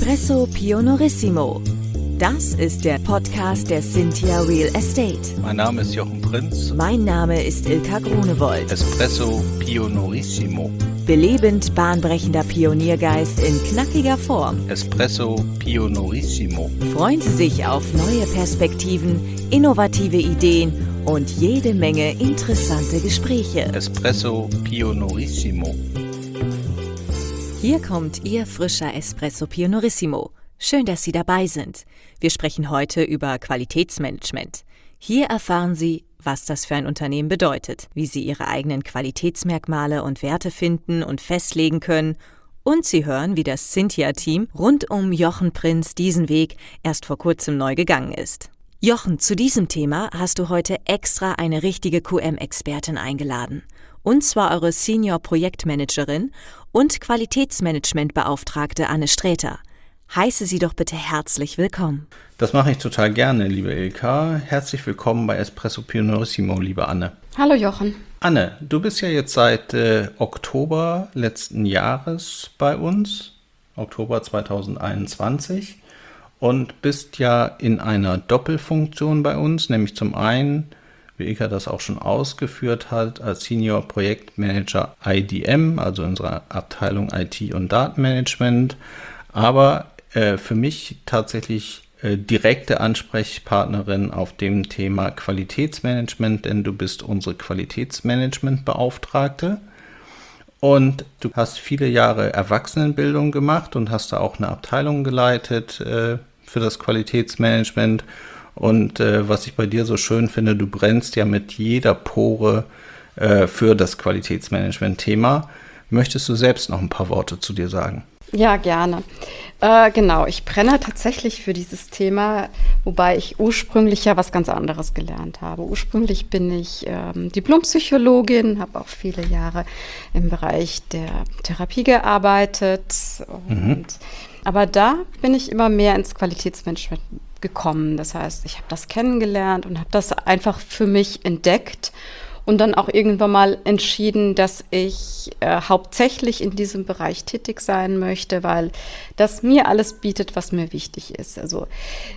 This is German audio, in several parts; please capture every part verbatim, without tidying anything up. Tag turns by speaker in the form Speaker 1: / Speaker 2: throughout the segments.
Speaker 1: Espresso Pionorissimo. Das ist der Podcast der Cynthia Real Estate.
Speaker 2: Mein Name ist Jochen Prinz.
Speaker 1: Mein Name ist Ilka Grunewold.
Speaker 2: Espresso Pionorissimo.
Speaker 1: Belebend bahnbrechender Pioniergeist in knackiger Form.
Speaker 2: Espresso Pionorissimo.
Speaker 1: Freuen Sie sich auf neue Perspektiven, innovative Ideen und jede Menge interessante Gespräche.
Speaker 2: Espresso Pionorissimo.
Speaker 1: Hier kommt Ihr frischer Espresso Pionorissimo. Schön, dass Sie dabei sind. Wir sprechen heute über Qualitätsmanagement. Hier erfahren Sie, was das für ein Unternehmen bedeutet, wie Sie Ihre eigenen Qualitätsmerkmale und Werte finden und festlegen können. Und Sie hören, wie das Cynthia-Team rund um Jochen Prinz diesen Weg erst vor kurzem neu gegangen ist. Jochen, zu diesem Thema hast du heute extra eine richtige Q M-Expertin eingeladen. Und zwar eure Senior-Projektmanagerin und Qualitätsmanagementbeauftragte Anne Sträter. Heiße sie doch bitte herzlich willkommen.
Speaker 3: Das mache ich total gerne, liebe Ilka. Herzlich willkommen bei Espresso Pionorissimo, liebe Anne.
Speaker 4: Hallo Jochen.
Speaker 3: Anne, du bist ja jetzt seit äh, Oktober letzten Jahres bei uns, Oktober zweitausendeinundzwanzig, und bist ja in einer Doppelfunktion bei uns, nämlich zum einen, wie Ilka das auch schon ausgeführt hat, als Senior Projektmanager I D M, also unserer Abteilung I T und Datenmanagement, aber äh, für mich tatsächlich äh, direkte Ansprechpartnerin auf dem Thema Qualitätsmanagement, denn du bist unsere Qualitätsmanagementbeauftragte und du hast viele Jahre Erwachsenenbildung gemacht und hast da auch eine Abteilung geleitet äh, für das Qualitätsmanagement. Und äh, was ich bei dir so schön finde, du brennst ja mit jeder Pore äh, für das Qualitätsmanagement-Thema. Möchtest du selbst noch ein paar Worte zu dir sagen?
Speaker 4: Ja, gerne. Äh, genau, ich brenne tatsächlich für dieses Thema, wobei ich ursprünglich ja was ganz anderes gelernt habe. Ursprünglich bin ich ähm, Diplompsychologin, habe auch viele Jahre im Bereich der Therapie gearbeitet. Und, mhm. Aber da bin ich immer mehr ins Qualitätsmanagement gekommen. Das heißt, ich habe das kennengelernt und habe das einfach für mich entdeckt. Und dann auch irgendwann mal entschieden, dass ich äh, hauptsächlich in diesem Bereich tätig sein möchte, weil das mir alles bietet, was mir wichtig ist. Also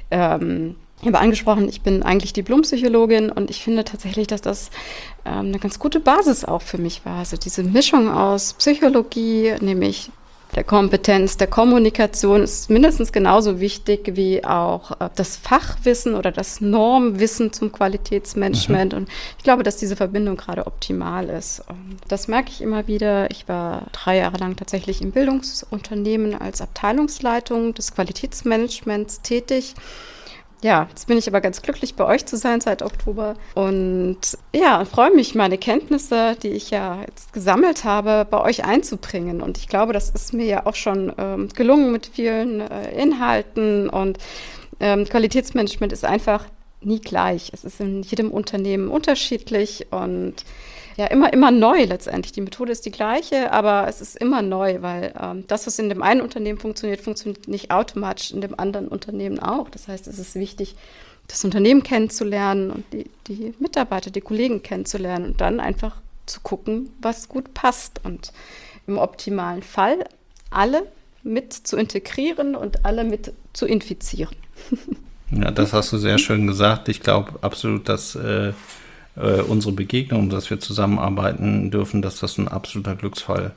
Speaker 4: ähm, ich habe angesprochen, ich bin eigentlich Diplompsychologin und ich finde tatsächlich, dass das ähm, eine ganz gute Basis auch für mich war. Also diese Mischung aus Psychologie, nämlich der Kompetenz, der Kommunikation ist mindestens genauso wichtig wie auch äh, das Fachwissen oder das Normwissen zum Qualitätsmanagement. Mhm. Und ich glaube, dass diese Verbindung gerade optimal ist. Und das merke ich immer wieder. Ich war drei Jahre lang tatsächlich im Bildungsunternehmen als Abteilungsleitung des Qualitätsmanagements tätig. Ja, jetzt bin ich aber ganz glücklich, bei euch zu sein seit Oktober und ja, freue mich, meine Kenntnisse, die ich ja jetzt gesammelt habe, bei euch einzubringen. Und ich glaube, das ist mir ja auch schon ähm, gelungen mit vielen äh, Inhalten und ähm, Qualitätsmanagement ist einfach nie gleich. Es ist in jedem Unternehmen unterschiedlich und ja, immer, immer neu letztendlich. Die Methode ist die gleiche, aber es ist immer neu, weil ähm, das, was in dem einen Unternehmen funktioniert, funktioniert nicht automatisch in dem anderen Unternehmen auch. Das heißt, es ist wichtig, das Unternehmen kennenzulernen und die, die Mitarbeiter, die Kollegen kennenzulernen und dann einfach zu gucken, was gut passt und im optimalen Fall alle mit zu integrieren und alle mit zu infizieren.
Speaker 3: Ja, das hast du sehr schön gesagt. Ich glaube absolut, dass äh, unsere Begegnung, dass wir zusammenarbeiten dürfen, dass das ein absoluter Glücksfall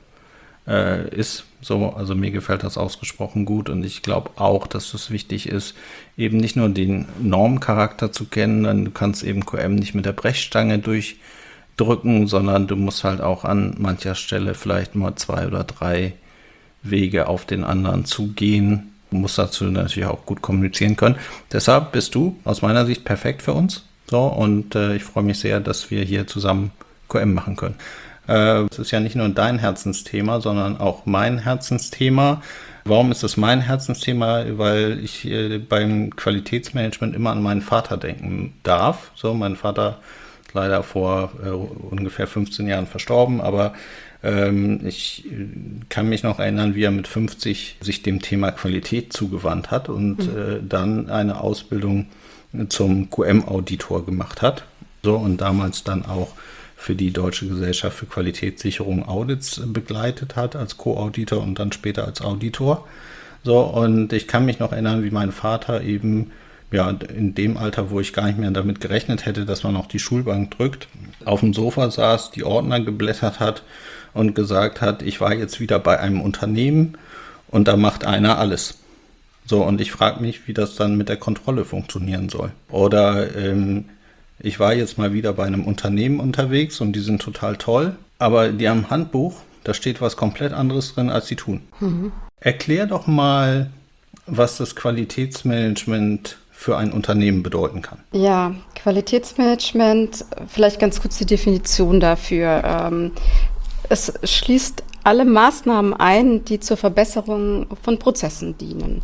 Speaker 3: äh, ist. So, also mir gefällt das ausgesprochen gut und ich glaube auch, dass es wichtig ist, eben nicht nur den Normcharakter zu kennen, denn du kannst eben Q M nicht mit der Brechstange durchdrücken, sondern du musst halt auch an mancher Stelle vielleicht mal zwei oder drei Wege auf den anderen zugehen. Du musst dazu natürlich auch gut kommunizieren können. Deshalb bist du aus meiner Sicht perfekt für uns. So, und äh, ich freue mich sehr, dass wir hier zusammen Q M machen können. Äh, es ist ja nicht nur dein Herzensthema, sondern auch mein Herzensthema. Warum ist es mein Herzensthema? Weil ich äh, beim Qualitätsmanagement immer an meinen Vater denken darf. So, mein Vater ist leider vor äh, ungefähr fünfzehn Jahren verstorben, aber ähm, ich kann mich noch erinnern, wie er mit fünfzig sich dem Thema Qualität zugewandt hat und mhm. äh, dann eine Ausbildung zum Q M-Auditor gemacht hat. So, und damals dann auch für die Deutsche Gesellschaft für Qualitätssicherung Audits begleitet hat als Co-Auditor und dann später als Auditor. So, und ich kann mich noch erinnern, wie mein Vater eben, ja, in dem Alter, wo ich gar nicht mehr damit gerechnet hätte, dass man auf die Schulbank drückt, auf dem Sofa saß, die Ordner geblättert hat und gesagt hat, ich war jetzt wieder bei einem Unternehmen und da macht einer alles. So, und ich frage mich, wie das dann mit der Kontrolle funktionieren soll. Oder ähm, ich war jetzt mal wieder bei einem Unternehmen unterwegs und die sind total toll, aber die haben ein Handbuch, da steht was komplett anderes drin, als sie tun. Mhm. Erklär doch mal, was das Qualitätsmanagement für ein Unternehmen bedeuten kann.
Speaker 4: Ja, Qualitätsmanagement, vielleicht ganz kurz die Definition dafür. Ähm, es schließt alle Maßnahmen ein, die zur Verbesserung von Prozessen dienen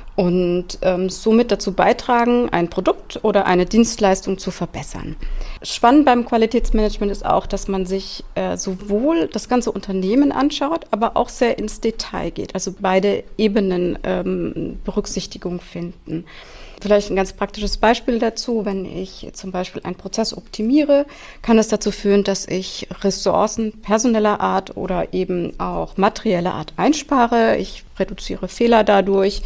Speaker 4: und ähm, somit dazu beitragen, ein Produkt oder eine Dienstleistung zu verbessern. Spannend beim Qualitätsmanagement ist auch, dass man sich äh, sowohl das ganze Unternehmen anschaut, aber auch sehr ins Detail geht, also beide Ebenen ähm, Berücksichtigung finden. Vielleicht ein ganz praktisches Beispiel dazu, wenn ich zum Beispiel einen Prozess optimiere, kann es dazu führen, dass ich Ressourcen personeller Art oder eben auch materieller Art einspare. Ich reduziere Fehler dadurch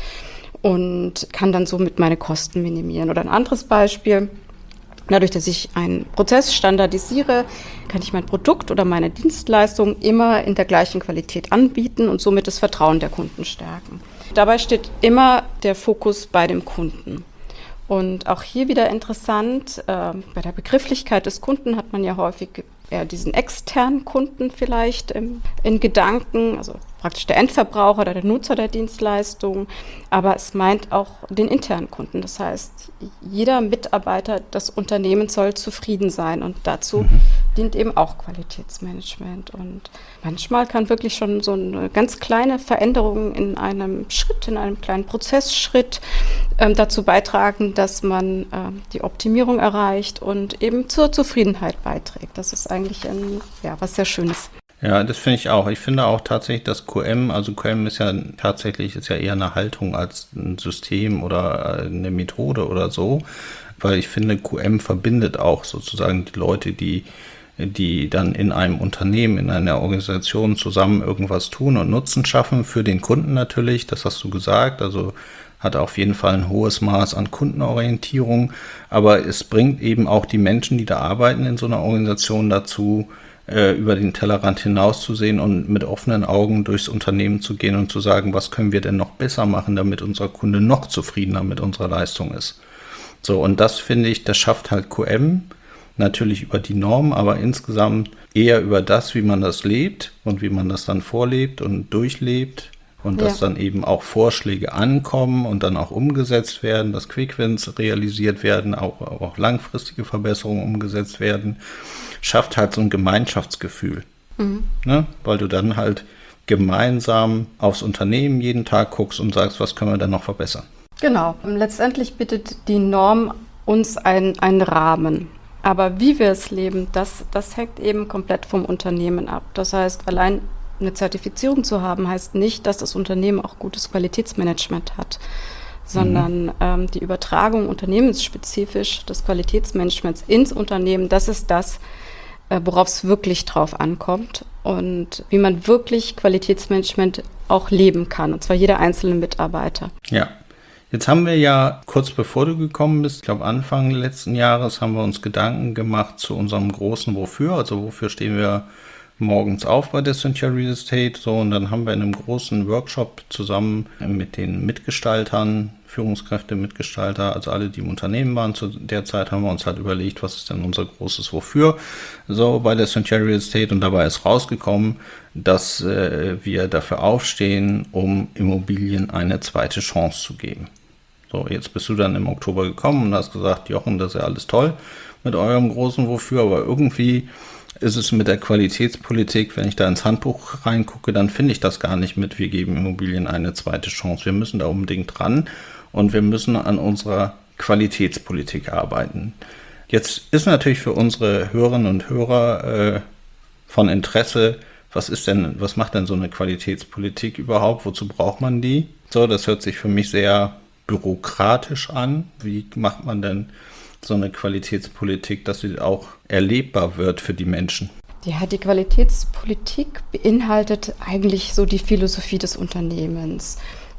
Speaker 4: und kann dann somit meine Kosten minimieren. Oder ein anderes Beispiel: Dadurch, dass ich einen Prozess standardisiere, kann ich mein Produkt oder meine Dienstleistung immer in der gleichen Qualität anbieten und somit das Vertrauen der Kunden stärken. Dabei steht immer der Fokus bei dem Kunden. Und auch hier wieder interessant, äh, bei der Begrifflichkeit des Kunden hat man ja häufig eher diesen externen Kunden vielleicht im, in Gedanken, also praktisch der Endverbraucher oder der Nutzer der Dienstleistung, aber es meint auch den internen Kunden. Das heißt, jeder Mitarbeiter des Unternehmens soll zufrieden sein und dazu mhm. dient eben auch Qualitätsmanagement. Und manchmal kann wirklich schon so eine ganz kleine Veränderung in einem Schritt, in einem kleinen Prozessschritt ähm, dazu beitragen, dass man ähm, die Optimierung erreicht und eben zur Zufriedenheit beiträgt. Das ist eigentlich ein, ja, was sehr Schönes.
Speaker 3: Ja, das finde ich auch. Ich finde auch tatsächlich, dass Q M, also Q M ist ja tatsächlich ist ja eher eine Haltung als ein System oder eine Methode oder so, weil ich finde, Q M verbindet auch sozusagen die Leute, die die dann in einem Unternehmen, in einer Organisation zusammen irgendwas tun und Nutzen schaffen für den Kunden natürlich. Das hast du gesagt. Also hat auf jeden Fall ein hohes Maß an Kundenorientierung, aber es bringt eben auch die Menschen, die da arbeiten in so einer Organisation dazu, über den Tellerrand hinauszusehen und mit offenen Augen durchs Unternehmen zu gehen und zu sagen, was können wir denn noch besser machen, damit unser Kunde noch zufriedener mit unserer Leistung ist. So, und das finde ich, das schafft halt Q M, natürlich über die Norm, aber insgesamt eher über das, wie man das lebt und wie man das dann vorlebt und durchlebt und ja. dass dann eben auch Vorschläge ankommen und dann auch umgesetzt werden, dass Quick-Wins realisiert werden, auch, auch langfristige Verbesserungen umgesetzt werden. Schafft halt so ein Gemeinschaftsgefühl, mhm. ne? Weil du dann halt gemeinsam aufs Unternehmen jeden Tag guckst und sagst, was können wir denn noch verbessern.
Speaker 4: Genau, letztendlich bietet die Norm uns einen, einen Rahmen, aber wie wir es leben, das, das hängt eben komplett vom Unternehmen ab. Das heißt, allein eine Zertifizierung zu haben, heißt nicht, dass das Unternehmen auch gutes Qualitätsmanagement hat, sondern mhm. ähm, die Übertragung unternehmensspezifisch des Qualitätsmanagements ins Unternehmen, das ist das, worauf es wirklich drauf ankommt und wie man wirklich Qualitätsmanagement auch leben kann, und zwar jeder einzelne Mitarbeiter.
Speaker 3: Ja, jetzt haben wir ja kurz bevor du gekommen bist, ich glaube Anfang letzten Jahres, haben wir uns Gedanken gemacht zu unserem großen Wofür, also wofür stehen wir morgens auf bei der Cynthia Real Estate, so, und dann haben wir in einem großen Workshop zusammen mit den Mitgestaltern, Führungskräfte, Mitgestalter, also alle, die im Unternehmen waren zu der Zeit, haben wir uns halt überlegt, was ist denn unser großes Wofür, so bei der Cynthia Real Estate, und dabei ist rausgekommen, dass äh, wir dafür aufstehen, um Immobilien eine zweite Chance zu geben. So, jetzt bist du dann im Oktober gekommen und hast gesagt, Jochen, das ist ja alles toll mit eurem großen Wofür, aber irgendwie ist es mit der Qualitätspolitik, wenn ich da ins Handbuch reingucke, dann finde ich das gar nicht mit, wir geben Immobilien eine zweite Chance. Wir müssen da unbedingt dran und wir müssen an unserer Qualitätspolitik arbeiten. Jetzt ist natürlich für unsere Hörerinnen und Hörer äh, von Interesse, was ist denn, was macht denn so eine Qualitätspolitik überhaupt? Wozu braucht man die? So, das hört sich für mich sehr bürokratisch an. Wie macht man denn so eine Qualitätspolitik, dass sie auch erlebbar wird für die Menschen?
Speaker 4: Ja, die Qualitätspolitik beinhaltet eigentlich so die Philosophie des Unternehmens.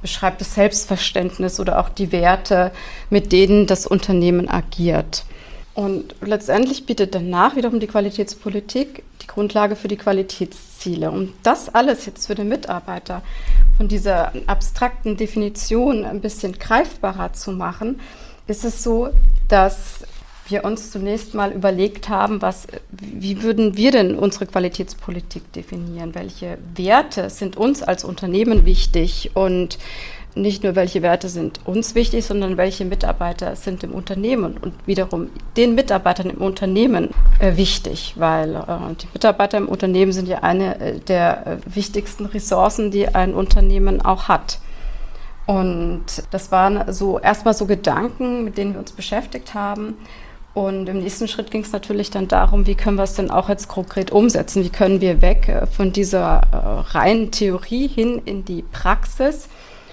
Speaker 4: beschreibt das Selbstverständnis oder auch die Werte, mit denen das Unternehmen agiert. Und letztendlich bietet danach wiederum die Qualitätspolitik die Grundlage für die Qualitätsziele. Um das alles jetzt für den Mitarbeiter von dieser abstrakten Definition ein bisschen greifbarer zu machen, ist es so, dass wir uns zunächst mal überlegt haben, was, wie würden wir denn unsere Qualitätspolitik definieren? Welche Werte sind uns als Unternehmen wichtig? Und nicht nur, welche Werte sind uns wichtig, sondern welche Mitarbeiter sind im Unternehmen und wiederum den Mitarbeitern im Unternehmen äh, wichtig, weil äh, die Mitarbeiter im Unternehmen sind ja eine äh, der äh, wichtigsten Ressourcen, die ein Unternehmen auch hat. Und das waren so erstmal so Gedanken, mit denen wir uns beschäftigt haben. Und im nächsten Schritt ging es natürlich dann darum, wie können wir es denn auch jetzt konkret umsetzen? Wie können wir weg äh, von dieser äh, reinen Theorie hin in die Praxis?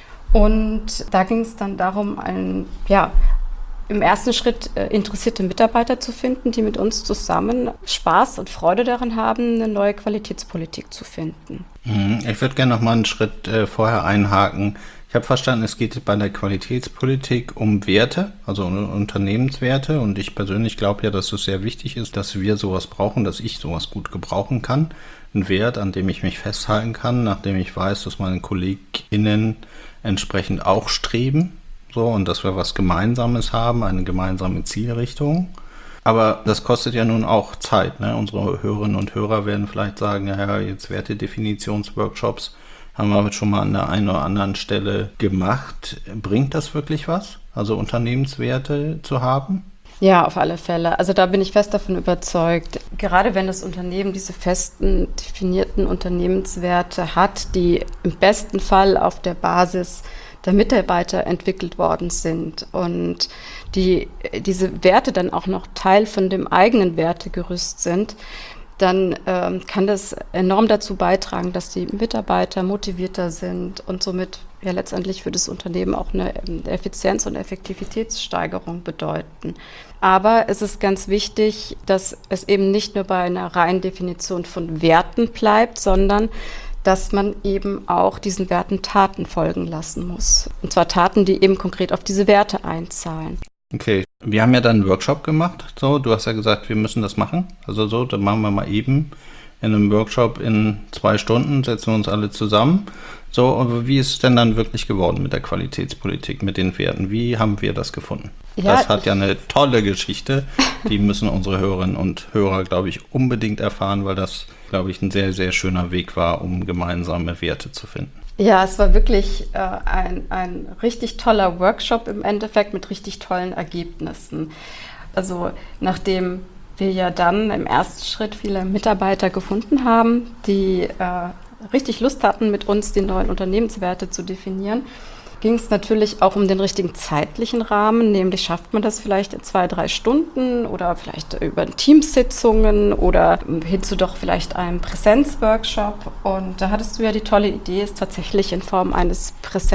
Speaker 4: Und da ging es dann darum, ein, ja, im ersten Schritt äh, interessierte Mitarbeiter zu finden, die mit uns zusammen Spaß und Freude daran haben, eine neue Qualitätspolitik zu finden.
Speaker 3: Ich würde gerne noch mal einen Schritt äh, vorher einhaken. Ich habe verstanden, es geht bei der Qualitätspolitik um Werte, also um Unternehmenswerte. Und ich persönlich glaube ja, dass es sehr wichtig ist, dass wir sowas brauchen, dass ich sowas gut gebrauchen kann. Ein Wert, an dem ich mich festhalten kann, nachdem ich weiß, dass meine KollegInnen entsprechend auch streben, so, und dass wir was Gemeinsames haben, eine gemeinsame Zielrichtung. Aber das kostet ja nun auch Zeit, ne? Unsere Hörerinnen und Hörer werden vielleicht sagen, ja, jetzt Wertedefinitionsworkshops haben wir schon mal an der einen oder anderen Stelle gemacht. Bringt das wirklich was? Also Unternehmenswerte zu haben?
Speaker 4: Ja, auf alle Fälle. Also da bin ich fest davon überzeugt, gerade wenn das Unternehmen diese festen, definierten Unternehmenswerte hat, die im besten Fall auf der Basis der Mitarbeiter entwickelt worden sind und die diese Werte dann auch noch Teil von dem eigenen Wertegerüst sind, dann ähm, kann das enorm dazu beitragen, dass die Mitarbeiter motivierter sind und somit ja letztendlich für das Unternehmen auch eine Effizienz- und Effektivitätssteigerung bedeuten. Aber es ist ganz wichtig, dass es eben nicht nur bei einer reinen Definition von Werten bleibt, sondern dass man eben auch diesen Werten Taten folgen lassen muss. Und zwar Taten, die eben konkret auf diese Werte einzahlen.
Speaker 3: Okay, wir haben ja dann einen Workshop gemacht. So, du hast ja gesagt, wir müssen das machen. Also so, dann machen wir mal eben in einem Workshop in zwei Stunden, setzen wir uns alle zusammen. So, aber wie ist es denn dann wirklich geworden mit der Qualitätspolitik, mit den Werten? Wie haben wir das gefunden? Ja, das hat ja eine tolle Geschichte. Die müssen unsere Hörerinnen und Hörer, glaube ich, unbedingt erfahren, weil das, glaube ich, ein sehr, sehr schöner Weg war, um gemeinsame Werte zu finden.
Speaker 4: Ja, es war wirklich äh, ein, ein richtig toller Workshop im Endeffekt mit richtig tollen Ergebnissen. Also nachdem wir ja dann im ersten Schritt viele Mitarbeiter gefunden haben, die äh, richtig Lust hatten, mit uns die neuen Unternehmenswerte zu definieren, ging es natürlich auch um den richtigen zeitlichen Rahmen, nämlich schafft man das vielleicht in zwei, drei Stunden oder vielleicht über Teamsitzungen oder hinzu doch vielleicht einem Präsenzworkshop. Und da hattest du ja die tolle Idee, es tatsächlich in Form eines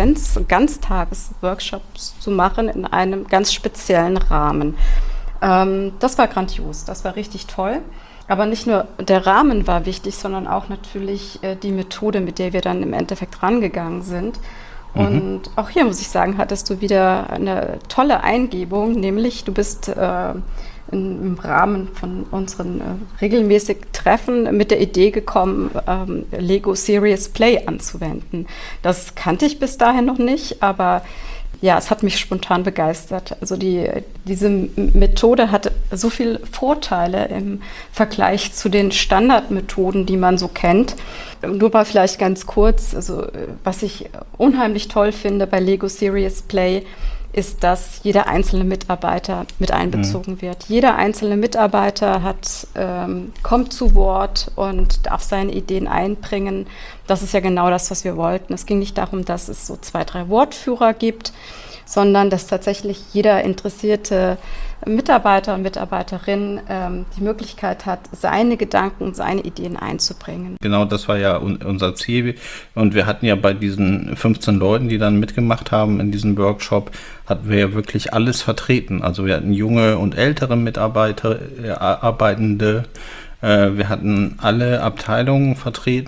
Speaker 4: Präsenz-Ganztages-Workshops zu machen in einem ganz speziellen Rahmen. Ähm, das war grandios, das war richtig toll. Aber nicht nur der Rahmen war wichtig, sondern auch natürlich äh, die Methode, mit der wir dann im Endeffekt rangegangen sind. Und auch hier muss ich sagen, hattest du wieder eine tolle Eingebung, nämlich du bist äh, in, im Rahmen von unseren äh, regelmäßigen Treffen mit der Idee gekommen, ähm, Lego Serious Play anzuwenden. Das kannte ich bis dahin noch nicht, aber ja, es hat mich spontan begeistert. Also die, diese Methode hat so viele Vorteile im Vergleich zu den Standardmethoden, die man so kennt. Nur mal vielleicht ganz kurz, also was ich unheimlich toll finde bei Lego Serious Play, ist, dass jeder einzelne Mitarbeiter mit einbezogen mhm. wird. Jeder einzelne Mitarbeiter hat, ähm, kommt zu Wort und darf seine Ideen einbringen. Das ist ja genau das, was wir wollten. Es ging nicht darum, dass es so zwei, drei Wortführer gibt, sondern dass tatsächlich jeder interessierte Mitarbeiter und Mitarbeiterin ähm, die Möglichkeit hat, seine Gedanken und seine Ideen einzubringen.
Speaker 3: Genau, das war ja un- unser Ziel. Und wir hatten ja bei diesen fünfzehn Leuten, die dann mitgemacht haben in diesem Workshop, hatten wir ja wirklich alles vertreten. Also wir hatten junge und ältere Mitarbeiter, äh, Arbeitende, äh, wir hatten alle Abteilungen vertreten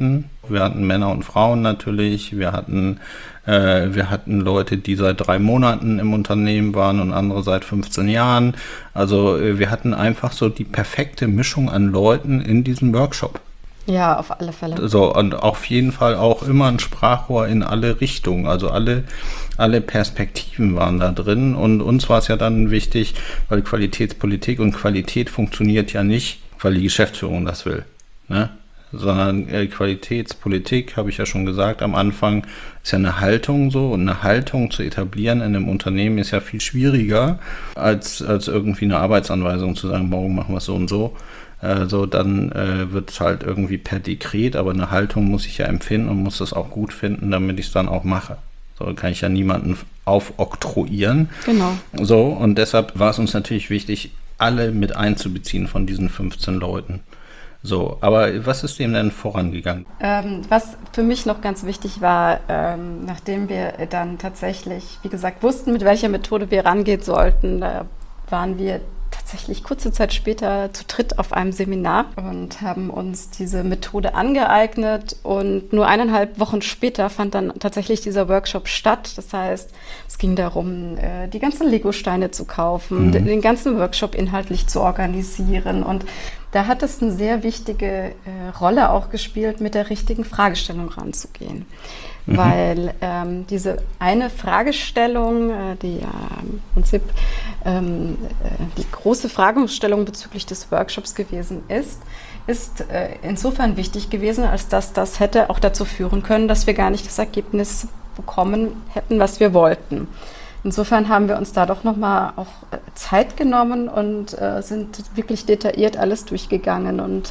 Speaker 3: Wir hatten Männer und Frauen natürlich, wir hatten, äh, wir hatten Leute, die seit drei Monaten im Unternehmen waren und andere seit fünfzehn Jahren. Also äh, wir hatten einfach so die perfekte Mischung an Leuten in diesem Workshop.
Speaker 4: Ja, auf alle Fälle.
Speaker 3: So, und auf jeden Fall auch immer ein Sprachrohr in alle Richtungen. Also alle, alle Perspektiven waren da drin. Und uns war es ja dann wichtig, weil Qualitätspolitik und Qualität funktioniert ja nicht, weil die Geschäftsführung das will, ne? Sondern äh, Qualitätspolitik, habe ich ja schon gesagt am Anfang, ist ja eine Haltung so. Und eine Haltung zu etablieren in einem Unternehmen ist ja viel schwieriger, als, als irgendwie eine Arbeitsanweisung zu sagen, morgen machen wir es so und so. So, dann äh, wird es halt irgendwie per Dekret, aber eine Haltung muss ich ja empfinden und muss das auch gut finden, damit ich es dann auch mache. So kann ich ja niemanden aufoktroyieren.
Speaker 4: Genau.
Speaker 3: So, und deshalb war es uns natürlich wichtig, alle mit einzubeziehen von diesen fünfzehn Leuten. So, aber was ist dem denn vorangegangen?
Speaker 4: Ähm, was für mich noch ganz wichtig war, ähm, nachdem wir dann tatsächlich, wie gesagt, wussten, mit welcher Methode wir rangehen sollten, da waren wir tatsächlich kurze Zeit später zu dritt auf einem Seminar und haben uns diese Methode angeeignet, und nur eineinhalb Wochen später fand dann tatsächlich dieser Workshop statt. Das heißt, es ging darum, die ganzen Lego-Steine zu kaufen, mhm. den ganzen Workshop inhaltlich zu organisieren, und da hat es eine sehr wichtige äh, Rolle auch gespielt, mit der richtigen Fragestellung ranzugehen. Mhm. Weil ähm, diese eine Fragestellung, äh, die ja äh, im Prinzip ähm, äh, die große Fragestellung bezüglich des Workshops gewesen ist, ist äh, insofern wichtig gewesen, als dass das hätte auch dazu führen können, dass wir gar nicht das Ergebnis bekommen hätten, was wir wollten. Insofern haben wir uns da doch nochmal auch Zeit genommen und äh, sind wirklich detailliert alles durchgegangen. Und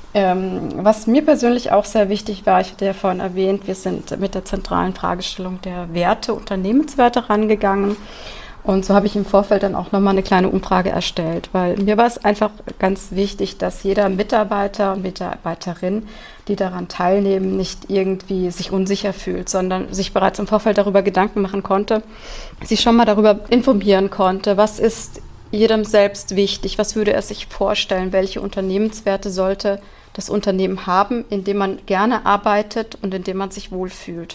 Speaker 4: ähm, was mir persönlich auch sehr wichtig war, ich hatte ja vorhin erwähnt, wir sind mit der zentralen Fragestellung der Werte, Unternehmenswerte rangegangen. Und so habe ich im Vorfeld dann auch nochmal eine kleine Umfrage erstellt, weil mir war es einfach ganz wichtig, dass jeder Mitarbeiter und Mitarbeiterin, die daran teilnehmen, nicht irgendwie sich unsicher fühlt, sondern sich bereits im Vorfeld darüber Gedanken machen konnte, sich schon mal darüber informieren konnte, was ist jedem selbst wichtig, was würde er sich vorstellen, welche Unternehmenswerte sollte das Unternehmen haben, in dem man gerne arbeitet und in dem man sich wohlfühlt.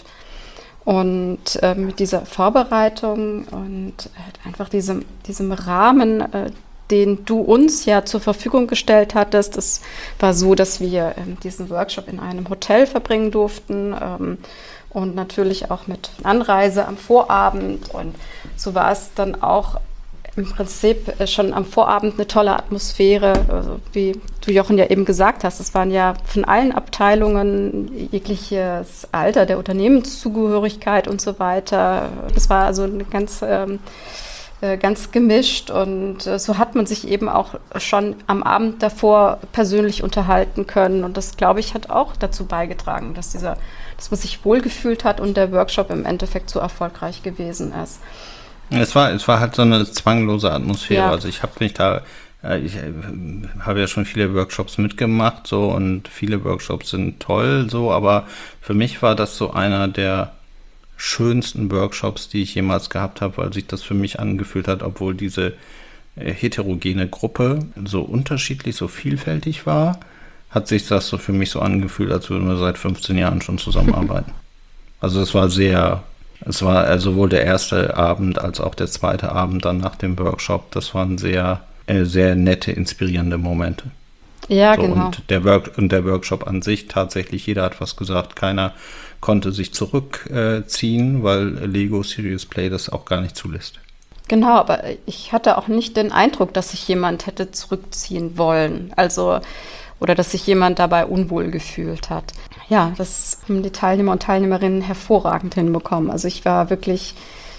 Speaker 4: Und äh, mit dieser Vorbereitung und äh, einfach diesem, diesem Rahmen, äh, den du uns ja zur Verfügung gestellt hattest, das war so, dass wir ähm, diesen Workshop in einem Hotel verbringen durften, ähm, und natürlich auch mit Anreise am Vorabend. Und so war es dann auch im Prinzip schon am Vorabend eine tolle Atmosphäre, also wie du, Jochen, ja eben gesagt hast. Es waren ja von allen Abteilungen jegliches Alter der Unternehmenszugehörigkeit und so weiter. Das war also eine ganz, ähm, äh, ganz gemischt, und äh, so hat man sich eben auch schon am Abend davor persönlich unterhalten können. Und das, glaube ich, hat auch dazu beigetragen, dass, dieser, dass man sich wohlgefühlt hat und der Workshop im Endeffekt so erfolgreich gewesen ist.
Speaker 3: Es war, es war halt so eine zwanglose Atmosphäre.
Speaker 4: Ja.
Speaker 3: Also ich habe mich da, ich habe ja schon viele Workshops mitgemacht, so, und viele Workshops sind toll, so, aber für mich war das so einer der schönsten Workshops, die ich jemals gehabt habe, weil sich das für mich angefühlt hat, obwohl diese heterogene Gruppe so unterschiedlich, so vielfältig war, hat sich das so für mich so angefühlt, als würden wir seit fünfzehn Jahren schon zusammenarbeiten. Also es war sehr... Es war also sowohl der erste Abend als auch der zweite Abend dann nach dem Workshop. Das waren sehr, äh, sehr nette, inspirierende Momente.
Speaker 4: Ja,
Speaker 3: so,
Speaker 4: genau.
Speaker 3: Und der, Work- und der Workshop an sich, tatsächlich, jeder hat was gesagt. Keiner konnte sich zurückziehen, äh, weil Lego Serious Play das auch gar nicht zulässt.
Speaker 4: Genau, aber ich hatte auch nicht den Eindruck, dass sich jemand hätte zurückziehen wollen. Also, oder dass sich jemand dabei unwohl gefühlt hat. Ja, das haben die Teilnehmer und Teilnehmerinnen hervorragend hinbekommen. Also ich war wirklich,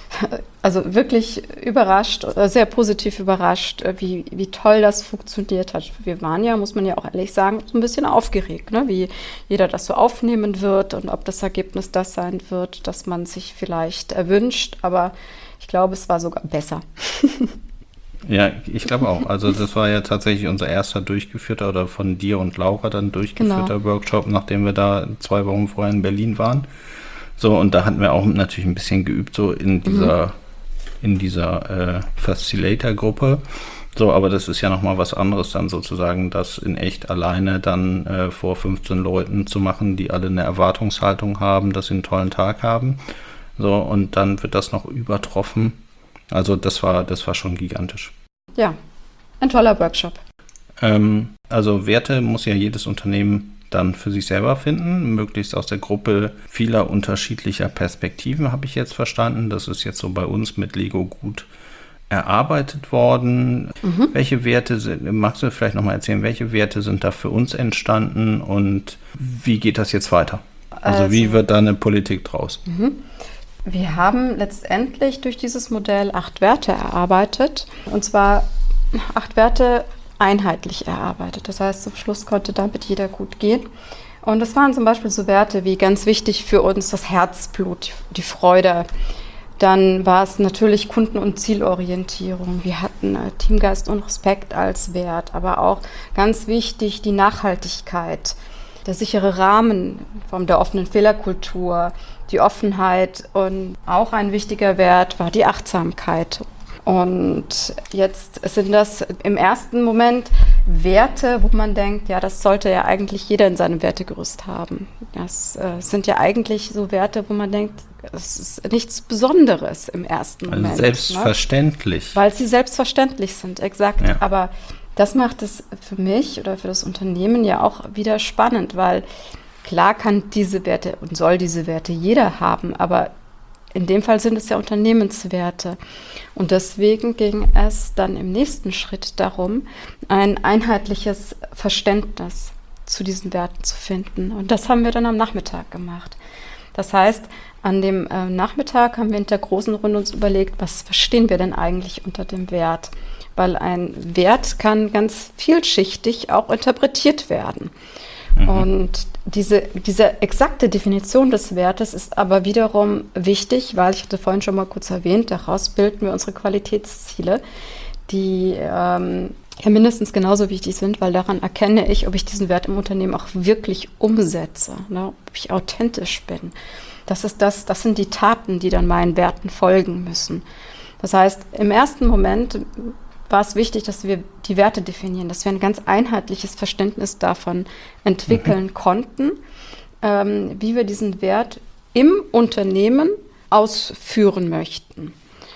Speaker 4: also wirklich überrascht, sehr positiv überrascht, wie, wie toll das funktioniert hat. Wir waren ja, muss man ja auch ehrlich sagen, so ein bisschen aufgeregt, ne? Wie jeder das so aufnehmen wird und ob das Ergebnis das sein wird, das man sich vielleicht erwünscht. Aber ich glaube, es war sogar besser.
Speaker 3: Ja, ich glaube auch. Also das war ja tatsächlich unser erster durchgeführter oder von dir und Laura dann durchgeführter genau. Workshop, nachdem wir da zwei Wochen vorher in Berlin waren. So, und da hatten wir auch natürlich ein bisschen geübt, so in dieser, mhm. in dieser äh, Facilitator-Gruppe. So, aber das ist ja nochmal was anderes dann sozusagen, das in echt alleine dann äh, vor fünfzehn Leuten zu machen, die alle eine Erwartungshaltung haben, dass sie einen tollen Tag haben. So, und dann wird das noch übertroffen. Also das war, das war schon gigantisch.
Speaker 4: Ja, ein toller Workshop.
Speaker 3: Ähm, also Werte muss ja jedes Unternehmen dann für sich selber finden, möglichst aus der Gruppe vieler unterschiedlicher Perspektiven, habe ich jetzt verstanden. Das ist jetzt so bei uns mit Lego gut erarbeitet worden. Mhm. Welche Werte sind, magst du vielleicht nochmal erzählen, welche Werte sind da für uns entstanden und wie geht das jetzt weiter? Also, also wie wird da eine Politik draus?
Speaker 4: Mhm. Wir haben letztendlich durch dieses Modell acht Werte erarbeitet, und zwar acht Werte einheitlich erarbeitet. Das heißt, zum Schluss konnte damit jeder gut gehen. Und das waren zum Beispiel so Werte wie ganz wichtig für uns das Herzblut, die Freude. Dann war es natürlich Kunden- und Zielorientierung. Wir hatten äh, Teamgeist und Respekt als Wert, aber auch ganz wichtig die Nachhaltigkeit, der sichere Rahmen in Form der offenen Fehlerkultur, die Offenheit, und auch ein wichtiger Wert war die Achtsamkeit. Und jetzt sind das im ersten Moment Werte, wo man denkt, ja, das sollte ja eigentlich jeder in seinem Wertegerüst haben. Das äh, sind ja eigentlich so Werte, wo man denkt, es ist nichts Besonderes im ersten
Speaker 3: also
Speaker 4: Moment.
Speaker 3: Selbstverständlich.
Speaker 4: Ne? Weil sie selbstverständlich sind, exakt.
Speaker 3: Ja.
Speaker 4: Aber das macht es für mich oder für das Unternehmen ja auch wieder spannend, weil klar kann diese Werte und soll diese Werte jeder haben, aber in dem Fall sind es ja Unternehmenswerte. Und deswegen ging es dann im nächsten Schritt darum, ein einheitliches Verständnis zu diesen Werten zu finden. Und das haben wir dann am Nachmittag gemacht. Das heißt, an dem äh, Nachmittag haben wir in der großen Runde uns überlegt, was verstehen wir denn eigentlich unter dem Wert? Weil ein Wert kann ganz vielschichtig auch interpretiert werden. Mhm. Und diese, diese exakte Definition des Wertes ist aber wiederum wichtig, weil, ich hatte vorhin schon mal kurz erwähnt, daraus bilden wir unsere Qualitätsziele, die ähm, ja mindestens genauso wichtig sind, weil daran erkenne ich, ob ich diesen Wert im Unternehmen auch wirklich umsetze, ne, ob ich authentisch bin. Das ist das, das sind die Taten, die dann meinen Werten folgen müssen. Das heißt, im ersten Moment war es wichtig, dass wir die Werte definieren, dass wir ein ganz einheitliches Verständnis davon entwickeln mhm. konnten, ähm, wie wir diesen Wert im Unternehmen ausführen möchten.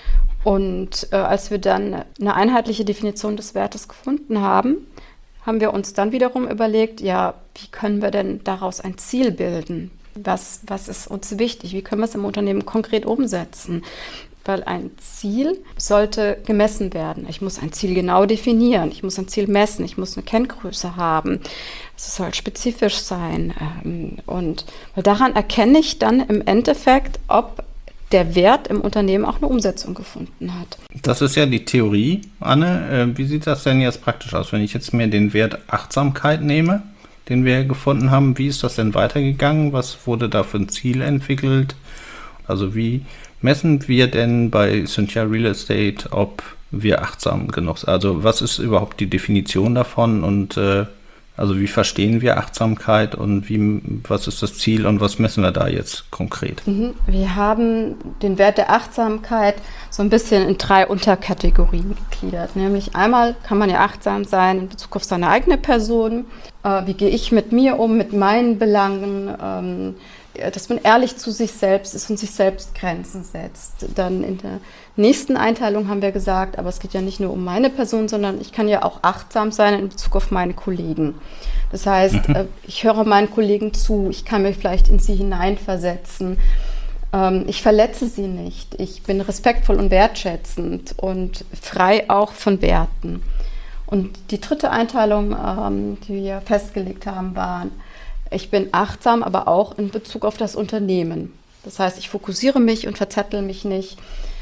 Speaker 4: Und äh, als wir dann eine einheitliche Definition des Wertes gefunden haben, haben wir uns dann wiederum überlegt, ja, wie können wir denn daraus ein Ziel bilden? Was, was ist uns wichtig? Wie können wir es im Unternehmen konkret umsetzen? Weil ein Ziel sollte gemessen werden. Ich muss ein Ziel genau definieren. Ich muss ein Ziel messen. Ich muss eine Kenngröße haben. Es soll spezifisch sein. Und daran erkenne ich dann im Endeffekt, ob der Wert im Unternehmen auch eine Umsetzung gefunden hat.
Speaker 3: Das ist ja die Theorie, Anne. Wie sieht das denn jetzt praktisch aus? Wenn ich jetzt mir den Wert Achtsamkeit nehme, den wir gefunden haben, wie ist das denn weitergegangen? Was wurde da für ein Ziel entwickelt? Also wie messen wir denn bei Cynthia Real Estate, ob wir achtsam genug sind? Also was ist überhaupt die Definition davon und äh, also wie verstehen wir Achtsamkeit und wie, was ist das Ziel und was messen wir da jetzt konkret?
Speaker 4: Wir haben den Wert der Achtsamkeit so ein bisschen in drei Unterkategorien gegliedert. Nämlich einmal kann man ja achtsam sein in Bezug auf seine eigene Person. Äh, wie gehe ich mit mir um, mit meinen Belangen? Ähm, dass man ehrlich zu sich selbst ist und sich selbst Grenzen setzt. Dann in der nächsten Einteilung haben wir gesagt, aber es geht ja nicht nur um meine Person, sondern ich kann ja auch achtsam sein in Bezug auf meine Kollegen. Das heißt, mhm. ich höre meinen Kollegen zu, ich kann mich vielleicht in sie hineinversetzen, ich verletze sie nicht, ich bin respektvoll und wertschätzend und frei auch von Werten. Und die dritte Einteilung, die wir festgelegt haben, war, ich bin achtsam, aber auch in Bezug auf das Unternehmen. Das heißt, ich fokussiere mich und verzettel mich nicht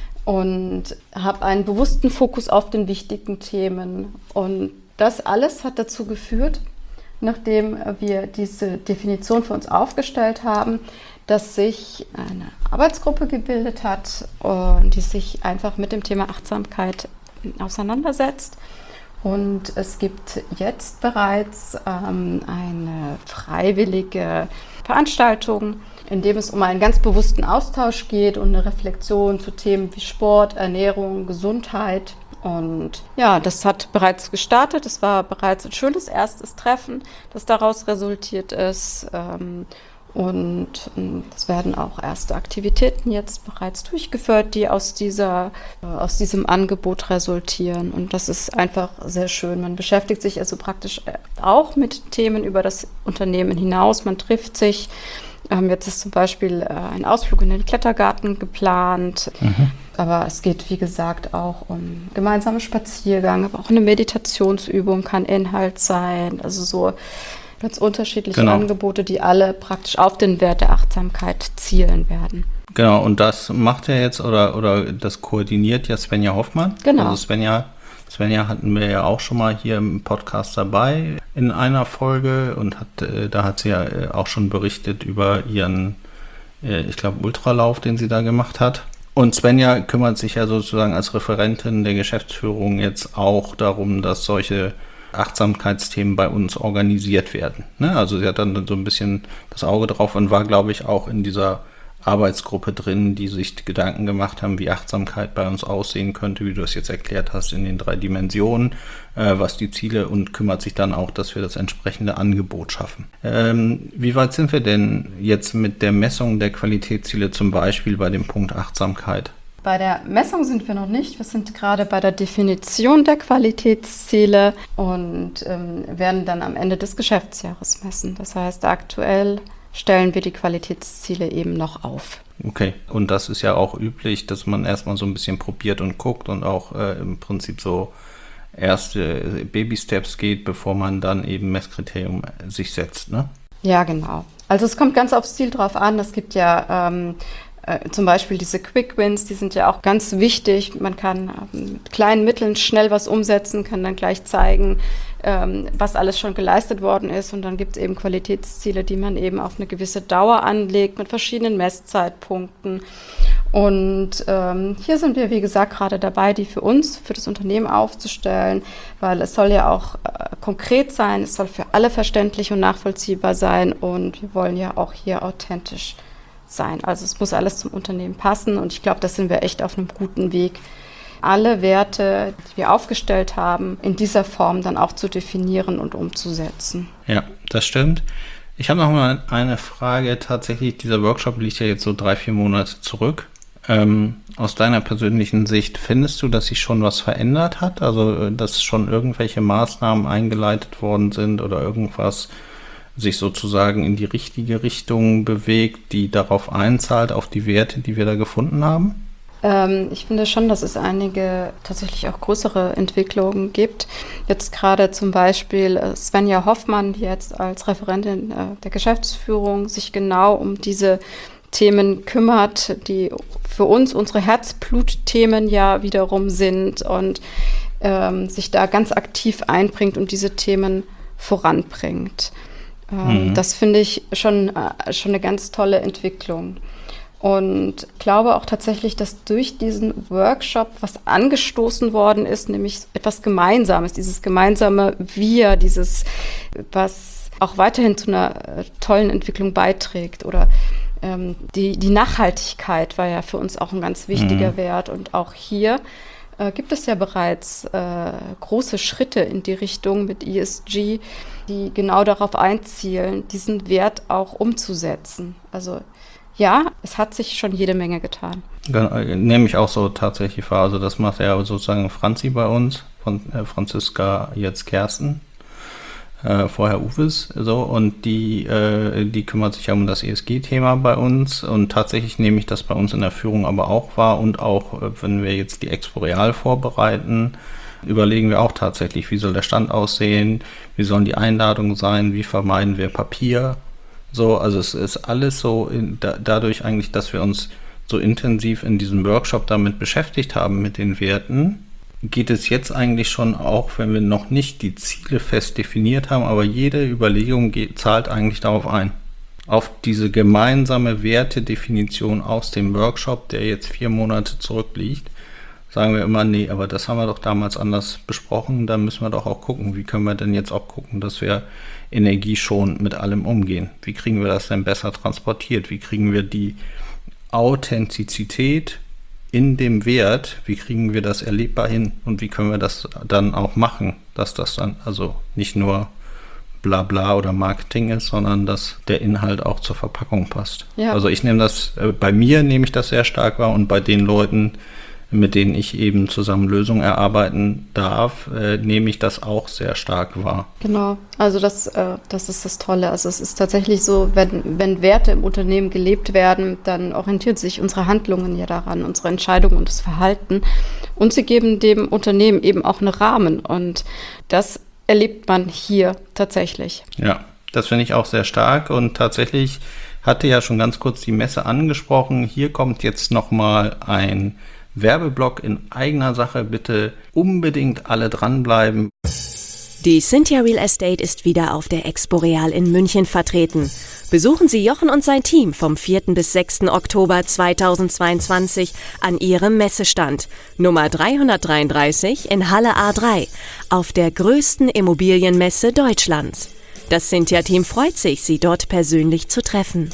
Speaker 4: und habe einen bewussten Fokus auf den wichtigen Themen. Und das alles hat dazu geführt, nachdem wir diese Definition für uns aufgestellt haben, dass sich eine Arbeitsgruppe gebildet hat, die sich einfach mit dem Thema Achtsamkeit auseinandersetzt. Und es gibt jetzt bereits ähm, eine freiwillige Veranstaltung, in dem es um einen ganz bewussten Austausch geht und eine Reflexion zu Themen wie Sport, Ernährung, Gesundheit. Und ja, das hat bereits gestartet. Es war bereits ein schönes erstes Treffen, das daraus resultiert ist. Ähm, Und es werden auch erste Aktivitäten jetzt bereits durchgeführt, die aus dieser, aus diesem Angebot resultieren. Und das ist einfach sehr schön. Man beschäftigt sich also praktisch auch mit Themen über das Unternehmen hinaus. Man trifft sich. Jetzt ist zum Beispiel ein Ausflug in den Klettergarten geplant. Mhm. Aber es geht, wie gesagt, auch um gemeinsame Spaziergänge, aber auch eine Meditationsübung kann Inhalt sein. Also so ganz unterschiedliche genau. Angebote, die alle praktisch auf den Wert der Achtsamkeit zielen werden.
Speaker 3: Genau, und das macht ja jetzt oder, oder das koordiniert ja Svenja Hoffmann.
Speaker 4: Genau.
Speaker 3: Also Svenja, Svenja hatten wir ja auch schon mal hier im Podcast dabei in einer Folge und hat, äh, da hat sie ja äh, auch schon berichtet über ihren, äh, ich glaube, Ultralauf, den sie da gemacht hat. Und Svenja kümmert sich ja sozusagen als Referentin der Geschäftsführung jetzt auch darum, dass solche Achtsamkeitsthemen bei uns organisiert werden. Ne? Also sie hat dann so ein bisschen das Auge drauf und war, glaube ich, auch in dieser Arbeitsgruppe drin, die sich Gedanken gemacht haben, wie Achtsamkeit bei uns aussehen könnte, wie du es jetzt erklärt hast, in den drei Dimensionen, äh, was die Ziele und kümmert sich dann auch, dass wir das entsprechende Angebot schaffen. Ähm, wie weit sind wir denn jetzt mit der Messung der Qualitätsziele, zum Beispiel bei dem Punkt Achtsamkeit?
Speaker 4: Bei der Messung sind wir noch nicht. Wir sind gerade bei der Definition der Qualitätsziele und ähm, werden dann am Ende des Geschäftsjahres messen. Das heißt, aktuell stellen wir die Qualitätsziele eben noch auf.
Speaker 3: Okay, und das ist ja auch üblich, dass man erstmal so ein bisschen probiert und guckt und auch äh, im Prinzip so erste Baby-Steps geht, bevor man dann eben Messkriterium sich setzt, ne?
Speaker 4: Ja, genau. Also es kommt ganz aufs Ziel drauf an. Es gibt ja ähm, äh, zum Beispiel diese Quick Wins, die sind ja auch ganz wichtig. Man kann ähm, mit kleinen Mitteln schnell was umsetzen, kann dann gleich zeigen, ähm, was alles schon geleistet worden ist. Und dann gibt es eben Qualitätsziele, die man eben auf eine gewisse Dauer anlegt mit verschiedenen Messzeitpunkten. Und ähm, hier sind wir, wie gesagt, gerade dabei, die für uns, für das Unternehmen aufzustellen, weil es soll ja auch äh, konkret sein, es soll für alle verständlich und nachvollziehbar sein und wir wollen ja auch hier authentisch sein. Also es muss alles zum Unternehmen passen und ich glaube, da sind wir echt auf einem guten Weg, alle Werte, die wir aufgestellt haben, in dieser Form dann auch zu definieren und umzusetzen.
Speaker 3: Ja, das stimmt. Ich habe noch mal eine Frage. Tatsächlich, dieser Workshop liegt ja jetzt so drei, vier Monate zurück. Ähm, aus deiner persönlichen Sicht, findest du, dass sich schon was verändert hat? Also, dass schon irgendwelche Maßnahmen eingeleitet worden sind oder irgendwas sich sozusagen in die richtige Richtung bewegt, die darauf einzahlt, auf die Werte, die wir da gefunden haben?
Speaker 4: Ähm, ich finde schon, dass es einige tatsächlich auch größere Entwicklungen gibt. Jetzt gerade zum Beispiel äh, Svenja Hoffmann, die jetzt als Referentin äh, der Geschäftsführung sich genau um diese Themen kümmert, die für uns unsere Herzblutthemen ja wiederum sind und ähm, sich da ganz aktiv einbringt und diese Themen voranbringt. Ähm, mhm. Das finde ich schon, äh, schon eine ganz tolle Entwicklung. Und glaube auch tatsächlich, dass durch diesen Workshop was angestoßen worden ist, nämlich etwas Gemeinsames, dieses gemeinsame Wir, dieses, was auch weiterhin zu einer äh, tollen Entwicklung beiträgt oder ähm, die, die Nachhaltigkeit war ja für uns auch ein ganz wichtiger mhm. Wert und auch hier äh, gibt es ja bereits äh, große Schritte in die Richtung mit E S G, die genau darauf einzielen, diesen Wert auch umzusetzen. Also ja, es hat sich schon jede Menge getan.
Speaker 3: Nehme ich auch so tatsächlich wahr. Also das macht ja sozusagen Franzi bei uns, von äh, Franziska jetzt Kersten, äh, vorher Uwes, so, und die, äh, die kümmert sich ja um das E S G-Thema bei uns und tatsächlich nehme ich das bei uns in der Führung aber auch wahr und auch, äh, wenn wir jetzt die Expo Real vorbereiten, überlegen wir auch tatsächlich, wie soll der Stand aussehen, wie sollen die Einladungen sein, wie vermeiden wir Papier. So, also es ist alles so in, da, dadurch eigentlich, dass wir uns so intensiv in diesem Workshop damit beschäftigt haben mit den Werten, geht es jetzt eigentlich schon auch, wenn wir noch nicht die Ziele fest definiert haben, aber jede Überlegung geht, zahlt eigentlich darauf ein. Auf diese gemeinsame Wertedefinition aus dem Workshop, der jetzt vier Monate zurückliegt, sagen wir immer, nee, aber das haben wir doch damals anders besprochen, da müssen wir doch auch gucken, wie können wir denn jetzt auch gucken, dass wir energieschonend mit allem umgehen. Wie kriegen wir das denn besser transportiert? Wie kriegen wir die Authentizität in dem Wert, wie kriegen wir das erlebbar hin und wie können wir das dann auch machen, dass das dann also nicht nur Blabla oder Marketing ist, sondern dass der Inhalt auch zur Verpackung passt.
Speaker 4: Ja.
Speaker 3: Also ich nehme das, äh, bei mir nehme ich das sehr stark wahr und bei den Leuten, mit denen ich eben zusammen Lösungen erarbeiten darf, äh, nehme ich das auch sehr stark wahr.
Speaker 4: Genau, also das, äh, das ist das Tolle. Also es ist tatsächlich so, wenn, wenn Werte im Unternehmen gelebt werden, dann orientieren sich unsere Handlungen ja daran, unsere Entscheidungen und das Verhalten. Und sie geben dem Unternehmen eben auch einen Rahmen. Und das erlebt man hier tatsächlich.
Speaker 3: Ja, das finde ich auch sehr stark. Und tatsächlich hatte ja schon ganz kurz die Messe angesprochen. Hier kommt jetzt nochmal ein Werbeblock in eigener Sache, bitte unbedingt alle dranbleiben.
Speaker 1: Die Cynthia Real Estate ist wieder auf der Expo Real in München vertreten. Besuchen Sie Jochen und sein Team vom vierten bis sechsten Oktober zweitausendzweiundzwanzig an ihrem Messestand Nummer dreihundertdreiunddreißig in Halle A drei auf der größten Immobilienmesse Deutschlands. Das Cynthia-Team freut sich, Sie dort persönlich zu treffen.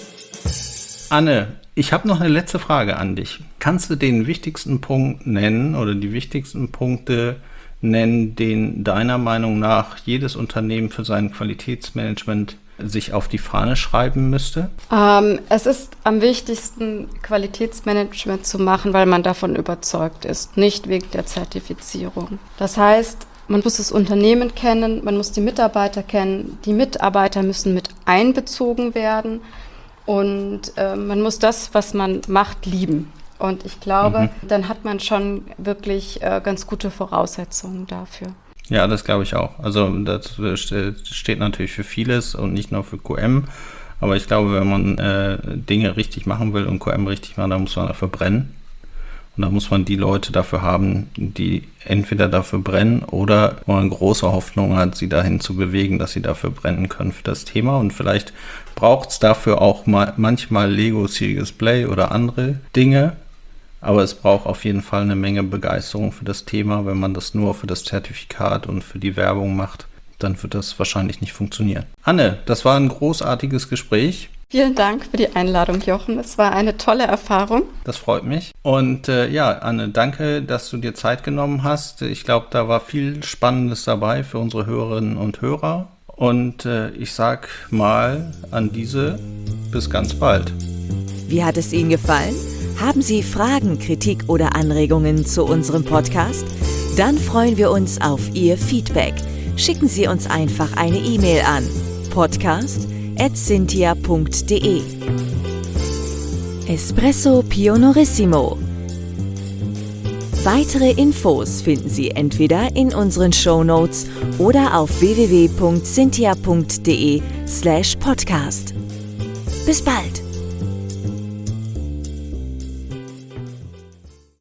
Speaker 3: Anne, ich habe noch eine letzte Frage an dich. Kannst du den wichtigsten Punkt nennen oder die wichtigsten Punkte nennen, den deiner Meinung nach jedes Unternehmen für sein Qualitätsmanagement sich auf die Fahne schreiben müsste?
Speaker 4: Ähm, es ist am wichtigsten, Qualitätsmanagement zu machen, weil man davon überzeugt ist, nicht wegen der Zertifizierung. Das heißt, man muss das Unternehmen kennen, man muss die Mitarbeiter kennen, die Mitarbeiter müssen mit einbezogen werden. Und äh, man muss das, was man macht, lieben. Und ich glaube, mhm. dann hat man schon wirklich äh, ganz gute Voraussetzungen dafür.
Speaker 3: Ja, das glaube ich auch. Also das steht natürlich für vieles und nicht nur für Q M. Aber ich glaube, wenn man äh, Dinge richtig machen will und Q M richtig machen, dann muss man dafür brennen. Und da muss man die Leute dafür haben, die entweder dafür brennen oder wo man große Hoffnung hat, sie dahin zu bewegen, dass sie dafür brennen können für das Thema. Und vielleicht braucht es dafür auch mal manchmal Lego Serious Play oder andere Dinge. Aber es braucht auf jeden Fall eine Menge Begeisterung für das Thema. Wenn man das nur für das Zertifikat und für die Werbung macht, dann wird das wahrscheinlich nicht funktionieren. Anne, das war ein großartiges Gespräch.
Speaker 4: Vielen Dank für die Einladung, Jochen. Es war eine tolle Erfahrung.
Speaker 3: Das freut mich. Und äh, ja, Anne, danke, dass du dir Zeit genommen hast. Ich glaube, da war viel Spannendes dabei für unsere Hörerinnen und Hörer. Und äh, ich sag mal an diese, bis ganz bald.
Speaker 1: Wie hat es Ihnen gefallen? Haben Sie Fragen, Kritik oder Anregungen zu unserem Podcast? Dann freuen wir uns auf Ihr Feedback. Schicken Sie uns einfach eine E-Mail an podcast at cynthia punkt de. Espresso Pionorissimo. Weitere Infos finden Sie entweder in unseren Shownotes oder auf w w w punkt cynthia punkt de slash podcast. Bis bald!